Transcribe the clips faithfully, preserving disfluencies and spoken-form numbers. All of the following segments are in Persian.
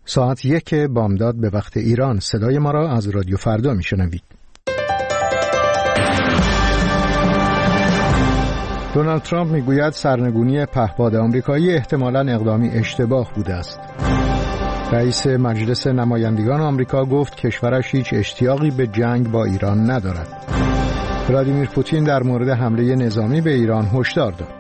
ساعت یک بامداد به وقت ایران. صدای ما را از رادیو فردا میشنوید. دونالد ترامپ میگوید سرنگونی پهپاد آمریکایی احتمالاً اقدامی اشتباه بوده است. رئیس مجلس نمایندگان آمریکا گفت کشورش هیچ اشتیاقی به جنگ با ایران ندارد. ولادیمیر پوتین در مورد حمله نظامی به ایران هشدار داد.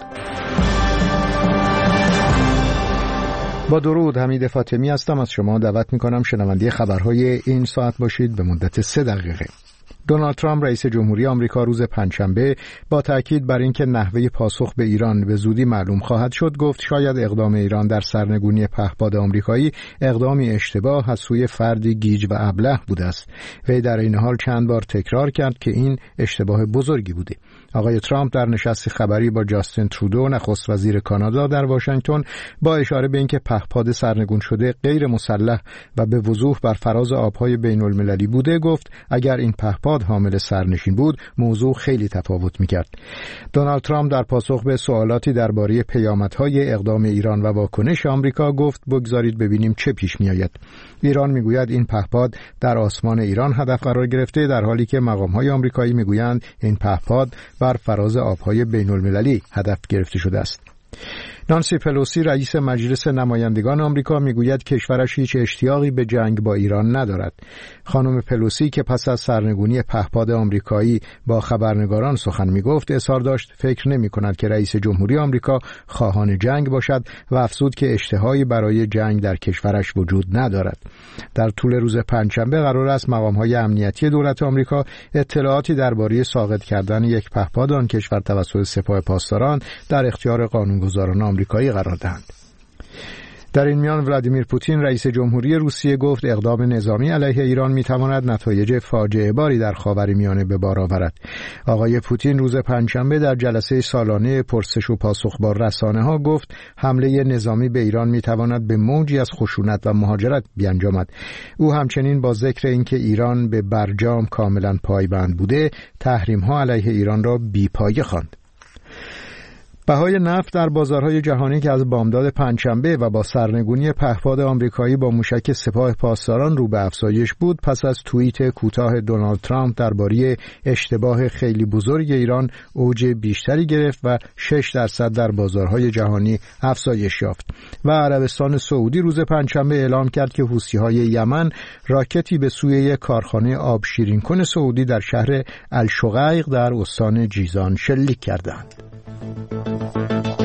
با درود، حمید فاطمی هستم. از شما دعوت می‌کنم شنونده خبرهای این ساعت باشید به مدت سه دقیقه. دونالد ترامپ رئیس جمهوری آمریکا روز پنجشنبه با تاکید بر اینکه نحوه پاسخ به ایران به زودی معلوم خواهد شد گفت شاید اقدام ایران در سرنگونی پهپاد آمریکایی اقدامی اشتباه از سوی فردی گیج و ابله بوده است. وی در این حال چند بار تکرار کرد که این اشتباه بزرگی بوده. آقای ترامپ در نشست خبری با جاستین ترودو نخست وزیر کانادا در واشنگتن با اشاره به اینکه پهپاد سرنگون شده غیر مسلح و به وضوح بر فراز آبهای بین المللی بوده گفت اگر این پهپاد حامل سرنشین بود موضوع خیلی تفاوت می‌کرد. دونالد ترامپ در پاسخ به سوالاتی درباره پیامدهای اقدام ایران و واکنش آمریکا گفت بگذارید ببینیم چه پیش می‌آید. ایران میگوید این پهپاد در آسمان ایران هدف قرار گرفته، در حالی که مقام‌های آمریکایی میگویند این پهپاد بر فراز آبهای بین المللی هدف گرفته شده است. نانسی پلوسی رئیس مجلس نمایندگان آمریکا میگوید کشورش هیچ اشتیاقی به جنگ با ایران ندارد. خانم پلوسی که پس از سرنگونی پهپاد آمریکایی با خبرنگاران سخن میگفت اظهار داشت فکر نمی کند که رئیس جمهوری آمریکا خواهان جنگ باشد و افزود که اشتهایی برای جنگ در کشورش وجود ندارد. در طول روز پنجشنبه قرار است مقام‌های امنیتی دولت آمریکا اطلاعاتی درباره ساقط کردن یک پهپاد آن کشور توسط سپاه پاسداران در اختیار قانونگذاران آمریکایی قرار دهند. در این میان ولادیمیر پوتین رئیس جمهوری روسیه گفت اقدام نظامی علیه ایران میتواند نتایج فاجعه باری در خاورمیانه به بار آورد. آقای پوتین روز پنجشنبه در جلسه سالانه پرسش و پاسخ با رسانه‌ها گفت حمله نظامی به ایران میتواند به موجی از خشونت و مهاجرت بیانجامد. او همچنین با ذکر اینکه ایران به برجام کاملا پایبند بوده تحریم‌ها علیه ایران را بی‌پایه خواند. بهای نفت در بازارهای جهانی که از بامداد پنجشنبه و با سرنگونی پهپاد آمریکایی با موشک سپاه پاسداران رو به افزایش بود پس از توییت کوتاه دونالد ترامپ درباره اشتباه خیلی بزرگ ایران اوج بیشتری گرفت و شش درصد در بازارهای جهانی افزایش یافت. و عربستان سعودی روز پنجشنبه اعلام کرد که حوثی‌های یمن راکتی به سوی یک کارخانه آب شیرین کن سعودی در شهر الشقیق در استان جیزان شلیک کردند.